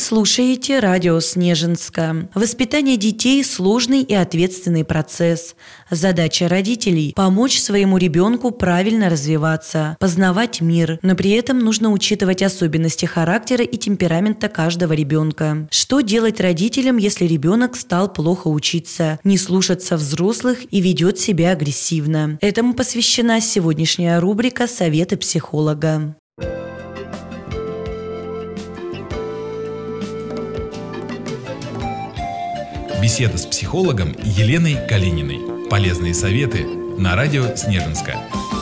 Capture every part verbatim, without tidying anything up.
слушаете радио Снежинска. Воспитание детей – сложный и ответственный процесс. Задача родителей – помочь своему ребенку правильно развиваться, познавать мир, но при этом нужно учитывать особенности характера и темперамента каждого ребенка. Что делать родителям, если ребенок стал плохо учиться, не слушаться взрослых и ведет себя агрессивно? Этому посвящена сегодняшняя рубрика «Советы психолога». Беседа с психологом Еленой Калининой. Полезные советы на радио Снежинска.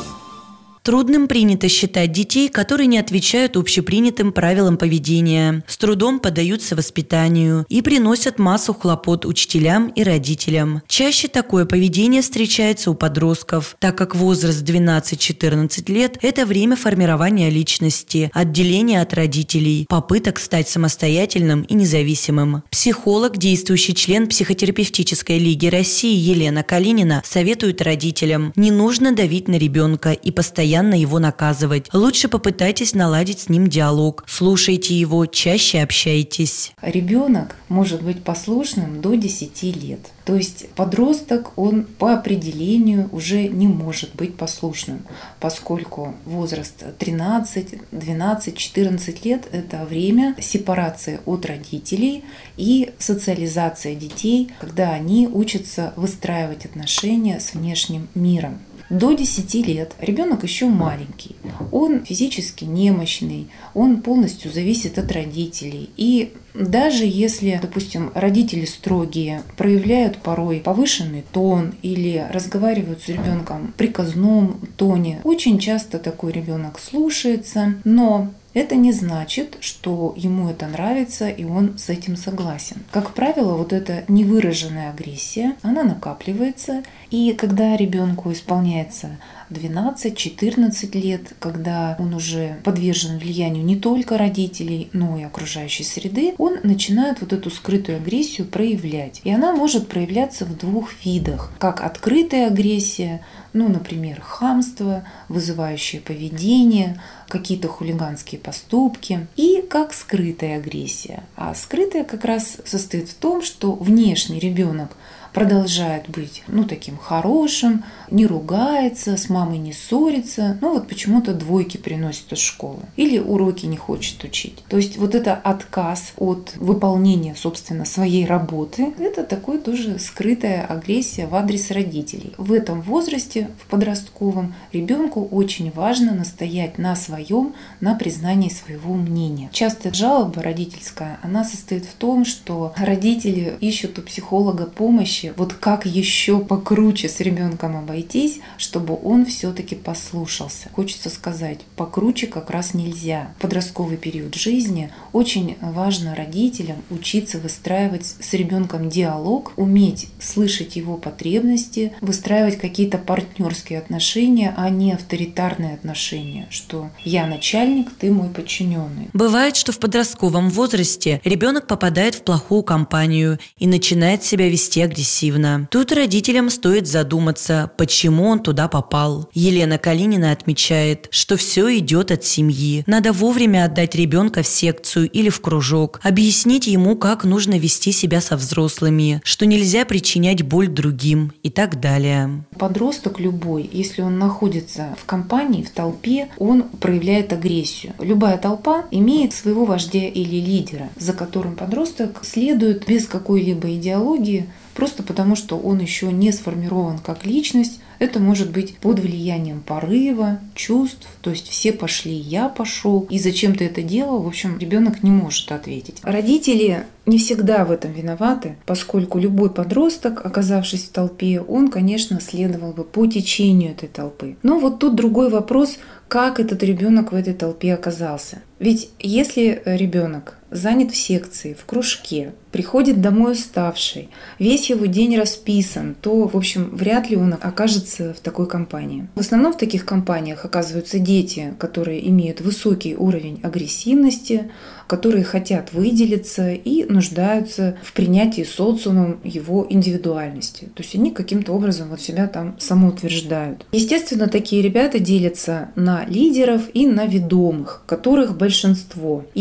Трудным принято считать детей, которые не отвечают общепринятым правилам поведения, с трудом поддаются воспитанию и приносят массу хлопот учителям и родителям. Чаще такое поведение встречается у подростков, так как возраст двенадцать-четырнадцать лет – это время формирования личности, отделения от родителей, попыток стать самостоятельным и независимым. Психолог, действующий член Психотерапевтической лиги России Елена Калинина советует родителям: не нужно давить на ребенка и постоянно его наказывать. Лучше попытайтесь наладить с ним диалог. Слушайте его, чаще общайтесь. Ребенок может быть послушным до десяти лет. То есть подросток, он по определению уже не может быть послушным, поскольку возраст тринадцать, двенадцать, четырнадцать лет – это время сепарации от родителей и социализация детей, когда они учатся выстраивать отношения с внешним миром. До десяти лет ребенок еще маленький, он физически немощный, он полностью зависит от родителей. И даже если, допустим, родители строгие, проявляют порой повышенный тон или разговаривают с ребенком в приказном тоне, очень часто такой ребенок слушается, но это не значит, что ему это нравится и он с этим согласен. Как правило, вот эта невыраженная агрессия, она накапливается, и когда ребенку исполняется двенадцать-четырнадцать лет, когда он уже подвержен влиянию не только родителей, но и окружающей среды, он начинает вот эту скрытую агрессию проявлять. И она может проявляться в двух видах. Как открытая агрессия, ну, например, хамство, вызывающее поведение, какие-то хулиганские поступки, и как скрытая агрессия. А скрытая как раз состоит в том, что внешний ребенок продолжает быть, ну, таким хорошим, не ругается, с мамой не ссорится, но вот почему-то двойки приносит из школы или уроки не хочет учить. То есть вот это отказ от выполнения, собственно, своей работы, это такой тоже скрытая агрессия в адрес родителей. В этом возрасте, в подростковом, ребенку очень важно настоять на своем, на признании своего мнения. Часто жалоба родительская, она состоит в том, что родители ищут у психолога помощи, вот как еще покруче с ребенком обойтись, чтобы он все-таки послушался. Хочется сказать, покруче как раз нельзя. В подростковый период жизни очень важно родителям учиться выстраивать с ребенком диалог, уметь слышать его потребности, выстраивать какие-то партнерские отношения, а не авторитарные отношения, что я начальник, ты мой подчиненный. Бывает, что в подростковом возрасте ребенок попадает в плохую компанию и начинает себя вести агрессивно. Тут родителям стоит задуматься, почему он туда попал. Елена Калинина отмечает, что все идет от семьи. Надо вовремя отдать ребенка в секцию или в кружок, объяснить ему, как нужно вести себя со взрослыми, что нельзя причинять боль другим и так далее. Подросток любой, если он находится в компании, в толпе, он проявляет агрессию. Любая толпа имеет своего вождя или лидера, за которым подросток следует без какой-либо идеологии, просто потому, что он еще не сформирован как личность. Это может быть под влиянием порыва, чувств, то есть все пошли, я пошел, и зачем ты это делал, в общем, ребенок не может ответить. Родители не всегда в этом виноваты, поскольку любой подросток, оказавшись в толпе, он, конечно, следовал бы по течению этой толпы. Но вот тут другой вопрос, как этот ребенок в этой толпе оказался. Ведь если ребенок занят в секции, в кружке, приходит домой уставший, весь его день расписан, то, в общем, вряд ли он окажется в такой компании. В основном в таких компаниях оказываются дети, которые имеют высокий уровень агрессивности, которые хотят выделиться и нуждаются в принятии социумом его индивидуальности. То есть они каким-то образом вот себя там самоутверждают. Естественно, такие ребята делятся на лидеров и на ведомых, которых большинство. И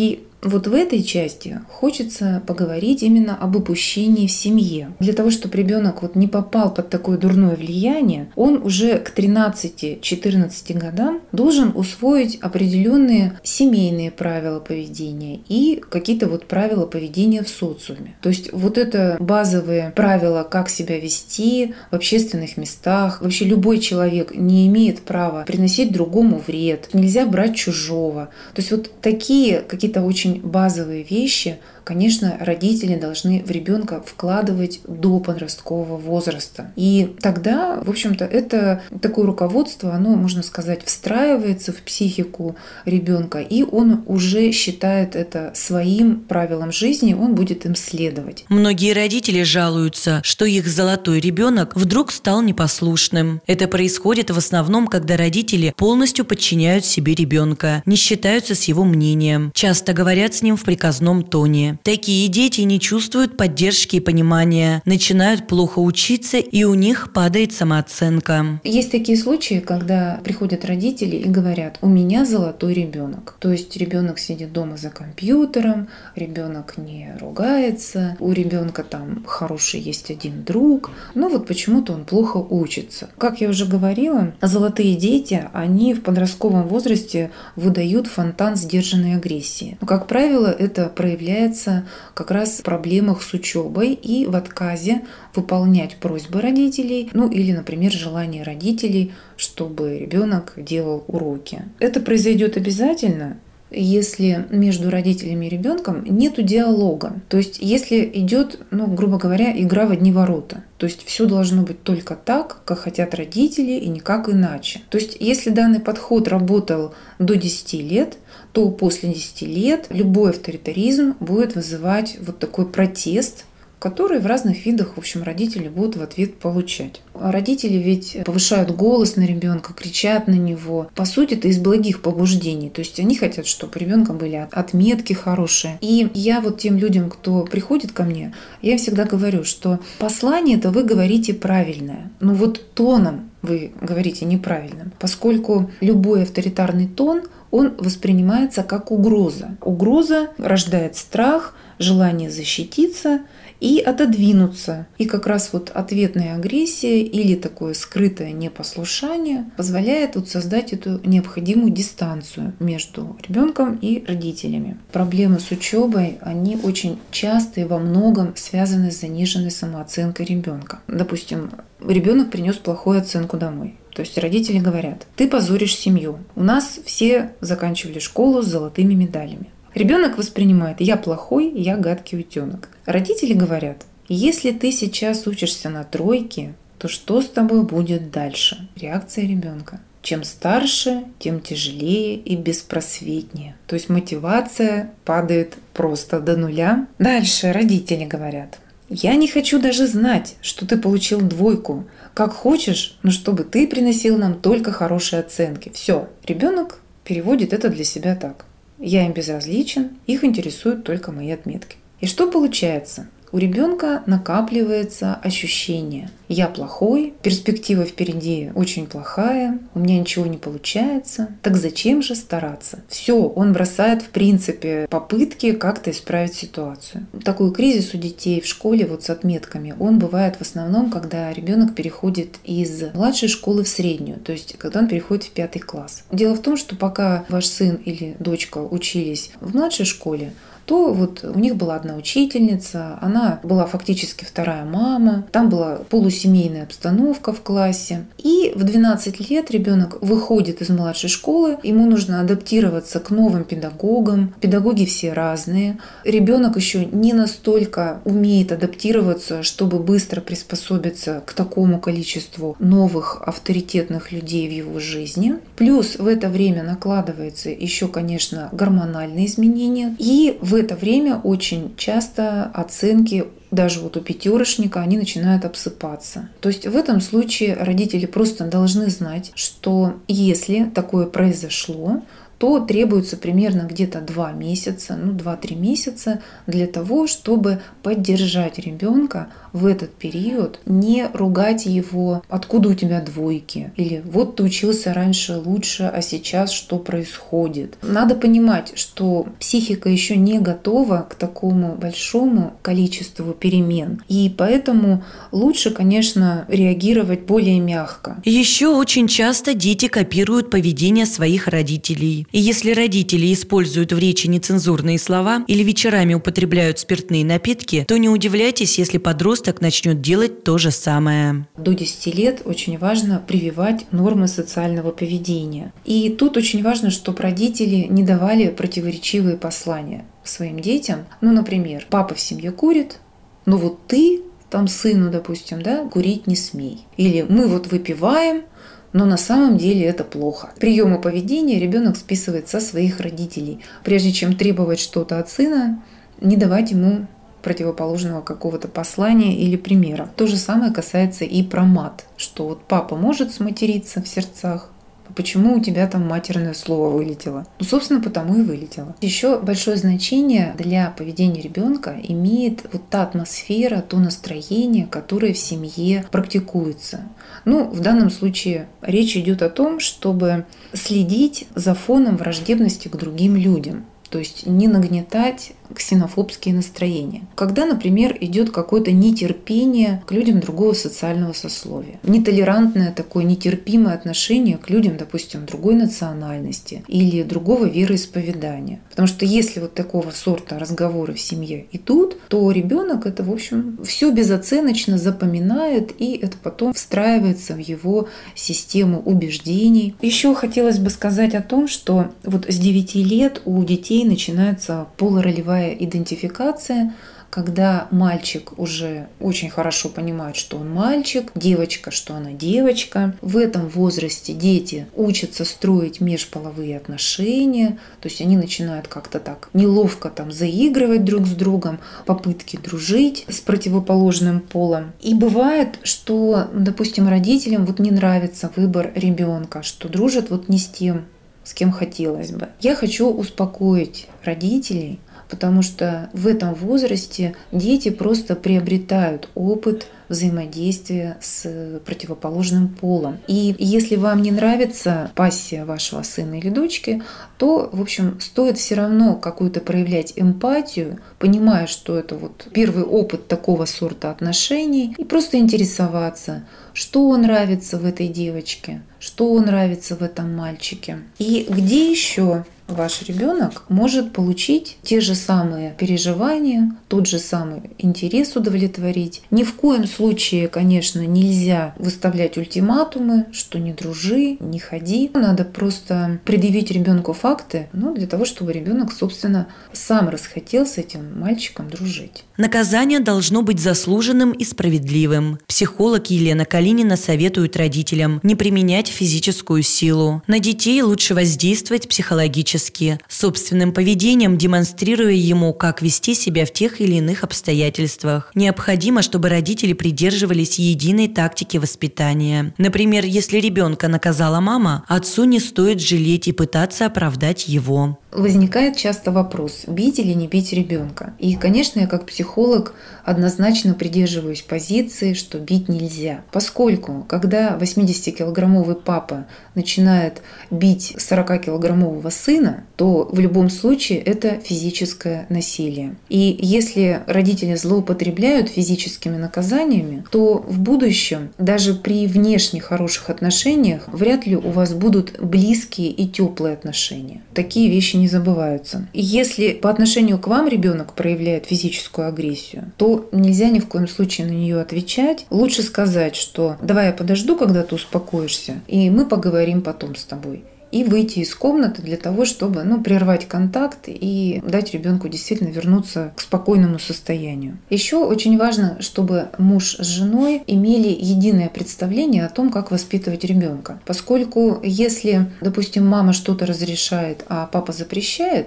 Вот в этой части хочется поговорить именно об упущении в семье. Для того, чтобы ребенок вот не попал под такое дурное влияние, он уже к тринадцати-четырнадцати годам должен усвоить определенные семейные правила поведения и какие-то вот правила поведения в социуме. То есть вот это базовые правила, как себя вести в общественных местах. Вообще любой человек не имеет права приносить другому вред, нельзя брать чужого. То есть вот такие какие-то очень базовые вещи, конечно, родители должны в ребенка вкладывать до подросткового возраста. И тогда, в общем-то, это такое руководство, оно, можно сказать, встраивается в психику ребенка, и он уже считает это своим правилом жизни, он будет им следовать. Многие родители жалуются, что их золотой ребенок вдруг стал непослушным. Это происходит в основном, когда родители полностью подчиняют себе ребенка, не считаются с его мнением, часто говорят с ним в приказном тоне. Такие дети не чувствуют поддержки и понимания, начинают плохо учиться, и у них падает самооценка. Есть такие случаи, когда приходят родители и говорят: у меня золотой ребенок. То есть ребенок сидит дома за компьютером, ребенок не ругается, у ребенка там хороший есть один друг, но вот почему-то он плохо учится. Как я уже говорила, золотые дети, они в подростковом возрасте выдают фонтан сдержанной агрессии. Но, как правило, это проявляется как раз в проблемах с учебой и в отказе выполнять просьбы родителей, ну или, например, желание родителей, чтобы ребенок делал уроки. Это произойдет обязательно, если между родителями и ребенком нет диалога. То есть если идет, ну, грубо говоря, игра в одни ворота. То есть все должно быть только так, как хотят родители, и никак иначе. То есть если данный подход работал до десяти лет, то после десяти лет любой авторитаризм будет вызывать вот такой протест, который в разных видах, в общем, родители будут в ответ получать. Родители ведь повышают голос на ребенка, кричат на него. По сути, это из благих побуждений. То есть они хотят, чтобы у ребенка были отметки хорошие. И я вот тем людям, кто приходит ко мне, я всегда говорю, что послание-то вы говорите правильное, но вот тоном вы говорите неправильным, поскольку любой авторитарный тон, он воспринимается как угроза. Угроза рождает страх, желание защититься и отодвинуться. И как раз вот ответная агрессия или такое скрытое непослушание позволяет вот создать эту необходимую дистанцию между ребенком и родителями. Проблемы с учебой, они очень часто и во многом связаны с заниженной самооценкой ребенка. Допустим, ребенок принес плохую оценку домой. То есть родители говорят: ты позоришь семью. У нас все заканчивали школу с золотыми медалями. Ребенок воспринимает: я плохой, я гадкий утенок. Родители говорят: если ты сейчас учишься на тройке, то что с тобой будет дальше? Реакция ребенка: чем старше, тем тяжелее и беспросветнее. То есть мотивация падает просто до нуля. Дальше родители говорят: я не хочу даже знать, что ты получил двойку. Как хочешь, но чтобы ты приносил нам только хорошие оценки. Все. Ребенок переводит это для себя так: я им безразличен, их интересуют только мои отметки. И что получается? У ребенка накапливается ощущение: я плохой, перспектива впереди очень плохая, у меня ничего не получается, так зачем же стараться? Все, он бросает в принципе попытки как-то исправить ситуацию. Такой кризис у детей в школе вот с отметками, он бывает в основном, когда ребенок переходит из младшей школы в среднюю, то есть когда он переходит в пятый класс. Дело в том, что пока ваш сын или дочка учились в младшей школе, то вот у них была одна учительница, она была фактически вторая мама, там была полусемейная обстановка в классе. И в двенадцать лет ребенок выходит из младшей школы, ему нужно адаптироваться к новым педагогам. Педагоги все разные. Ребенок еще не настолько умеет адаптироваться, чтобы быстро приспособиться к такому количеству новых авторитетных людей в его жизни. Плюс в это время накладывается еще, конечно, гормональные изменения. И в В это время очень часто оценки даже вот у пятерочника, они начинают обсыпаться. То есть в этом случае родители просто должны знать, что если такое произошло, то требуется примерно где-то два месяца, ну два-три месяца для того, чтобы поддержать ребенка в этот период, не ругать его, откуда у тебя двойки, или вот ты учился раньше лучше, а сейчас что происходит. Надо понимать, что психика еще не готова к такому большому количеству перемен, и поэтому лучше, конечно, реагировать более мягко. Еще очень часто дети копируют поведение своих родителей. И если родители используют в речи нецензурные слова или вечерами употребляют спиртные напитки, то не удивляйтесь, если подросток начнет делать то же самое. До десяти лет очень важно прививать нормы социального поведения. И тут очень важно, чтобы родители не давали противоречивые послания своим детям. Ну, например, папа в семье курит, но вот ты, там сыну, допустим, да, курить не смей. Или мы вот выпиваем, но на самом деле это плохо. Приемы поведения ребенок списывает со своих родителей. Прежде чем требовать что-то от сына, не давать ему противоположного какого-то послания или примера. То же самое касается и про мат, что вот папа может сматериться в сердцах, а почему у тебя там матерное слово вылетело? Ну, собственно, потому и вылетело. Еще большое значение для поведения ребенка имеет вот та атмосфера, то настроение, которое в семье практикуется. Ну, в данном случае речь идет о том, чтобы следить за фоном враждебности к другим людям. То есть не нагнетать ксенофобские настроения. Когда, например, идет какое-то нетерпение к людям другого социального сословия, нетолерантное такое нетерпимое отношение к людям, допустим, другой национальности или другого вероисповедания. Потому что если вот такого сорта разговоры в семье идут, то ребенок это, в общем, все безоценочно запоминает, и это потом встраивается в его систему убеждений. Еще хотелось бы сказать о том, что вот с девяти лет у детей начинается полуролевая идентификация, когда мальчик уже очень хорошо понимает, что он мальчик, девочка, что она девочка. В этом возрасте дети учатся строить межполовые отношения, то есть они начинают как-то так неловко там заигрывать друг с другом, попытки дружить с противоположным полом. И бывает, что, допустим, родителям вот не нравится выбор ребенка, что дружат вот не с тем, с кем хотелось бы. Я хочу успокоить родителей, потому что в этом возрасте дети просто приобретают опыт взаимодействия с противоположным полом. И если вам не нравится пассия вашего сына или дочки, то, в общем, стоит все равно какую-то проявлять эмпатию, понимая, что это вот первый опыт такого сорта отношений, и просто интересоваться, что нравится в этой девочке, что нравится в этом мальчике. И где еще ваш ребенок может получить те же самые переживания, тот же самый интерес удовлетворить. Ни в коем случае, конечно, нельзя выставлять ультиматумы, что не дружи, не ходи. Надо просто предъявить ребенку факты, ну, для того, чтобы ребенок, собственно, сам расхотел с этим мальчиком дружить. Наказание должно быть заслуженным и справедливым. Психолог Елена Калинина советует родителям не применять физическую силу. На детей лучше воздействовать психологически, собственным поведением демонстрируя ему, как вести себя в тех или иных обстоятельствах. Необходимо, чтобы родители придерживались единой тактики воспитания. Например, если ребенка наказала мама, отцу не стоит жалеть и пытаться оправдать его. Возникает часто вопрос, бить или не бить ребенка. И, конечно, я как психолог однозначно придерживаюсь позиции, что бить нельзя. Поскольку, когда восьмидесятикилограммовый папа начинает бить сорокакилограммового сына, то в любом случае это физическое насилие. И если родители злоупотребляют физическими наказаниями, то в будущем, даже при внешне хороших отношениях, вряд ли у вас будут близкие и теплые отношения. Такие вещи не забываются. И если по отношению к вам ребенок проявляет физическую агрессию, то нельзя ни в коем случае на нее отвечать. Лучше сказать, что давай я подожду, когда ты успокоишься, и мы поговорим потом с тобой. И выйти из комнаты для того, чтобы ну, прервать контакт и дать ребенку действительно вернуться к спокойному состоянию. Еще очень важно, чтобы муж с женой имели единое представление о том, как воспитывать ребенка. Поскольку если, допустим, мама что-то разрешает, а папа запрещает,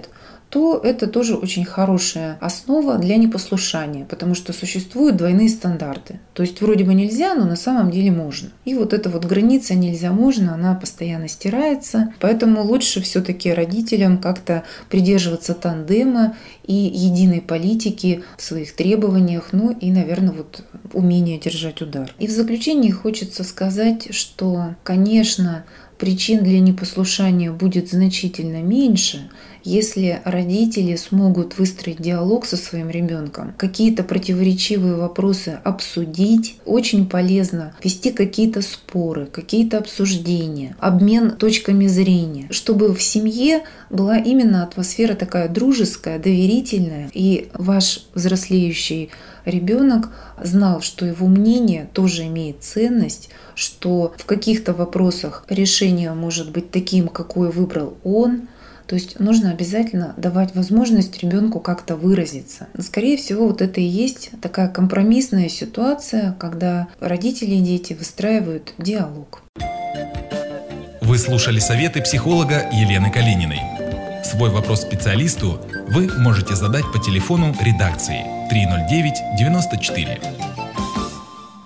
то это тоже очень хорошая основа для непослушания, потому что существуют двойные стандарты. То есть вроде бы нельзя, но на самом деле можно. И вот эта вот граница нельзя, можно, она постоянно стирается. Поэтому лучше все-таки родителям как-то придерживаться тандема и единой политики в своих требованиях, ну и, наверное, вот умение держать удар. И в заключение хочется сказать, что, конечно, причин для непослушания будет значительно меньше, если родители смогут выстроить диалог со своим ребенком, какие-то противоречивые вопросы обсудить. Очень полезно вести какие-то споры, какие-то обсуждения, обмен точками зрения, чтобы в семье была именно атмосфера такая дружеская, доверительная, и ваш взрослеющий ребенок знал, что его мнение тоже имеет ценность, что в каких-то вопросах решение может быть таким, какое выбрал он. То есть нужно обязательно давать возможность ребенку как-то выразиться. Скорее всего, вот это и есть такая компромиссная ситуация, когда родители и дети выстраивают диалог. Вы слушали советы психолога Елены Калининой. Свой вопрос специалисту вы можете задать по телефону редакции триста девять девяносто четыре.